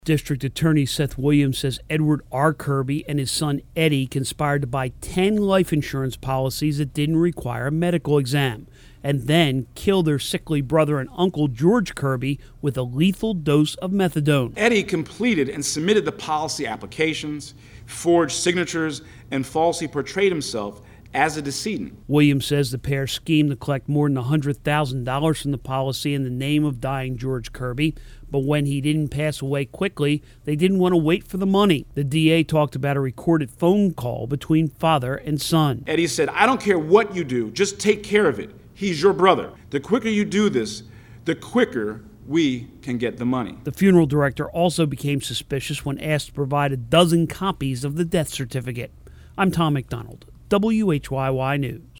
District Attorney Seth Williams says Edward R. Kirby and his son Eddie conspired to buy 10 life insurance policies that didn't require a medical exam, and then kill their sickly brother and uncle George Kirby with a lethal dose of methadone. Eddie completed and submitted the policy applications, forged signatures, and falsely portrayed himself as a decedent. Williams says the pair schemed to collect more than $100,000 from the policy in the name of dying George Kirby, but when he didn't pass away quickly, they didn't want to wait for the money. The DA talked about a recorded phone call between father and son. Eddie said, "I don't care what you do, just take care of it. He's your brother. The quicker you do this, the quicker we can get the money." The funeral director also became suspicious when asked to provide a dozen copies of the death certificate. I'm Tom McDonald, WHYY News.